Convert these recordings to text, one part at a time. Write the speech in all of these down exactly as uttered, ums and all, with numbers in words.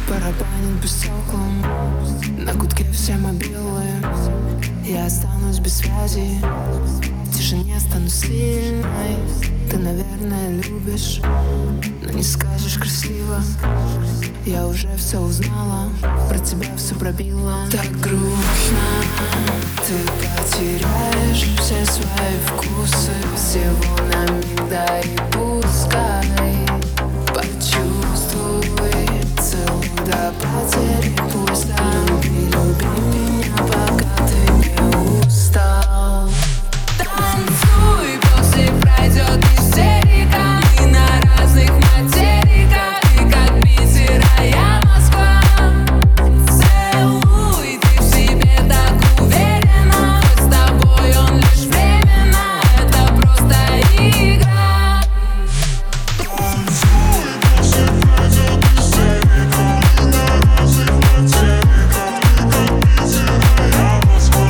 барабанит по стеклам, на гудке все мобилы. Я останусь без связи, в тишине стану сильной. Ты, наверное, любишь, но не скажешь красиво. Я уже все узнала, про тебя все пробила. Так грустно, ты потеряешь все свои вкусы. Всего на миг дай и пускай почувствуй, целуй до потери. Пусть люби, люби меня, пока ты не устал. Танцуй, после пройдет истерика. Мы на разных материках, ты как Питер, а я Москва. Целуй, ты в себе так уверена, хоть с тобой он лишь временно, это просто игра. Танцуй, после пройдет истерика. Мы на разных материках, ты как Питер, а я Москва.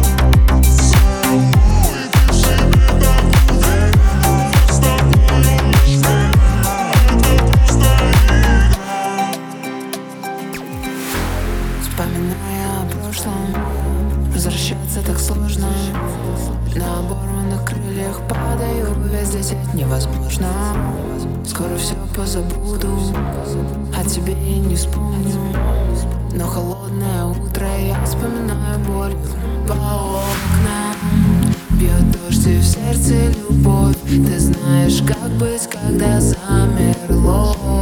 Целуй, ты в себе так уверена, хоть с тобой он лишь временно, это просто игра. Вспоминая о прошлом, возвращаться так сложно. На оборванных крыльях падаю, весь лететь невозможно. Скоро все позабуду, о тебе и не вспомню. Но холодное утро я вспоминаю боль по окнам. Бьет дождь и в сердце любовь. Ты знаешь, как быть, когда замерло.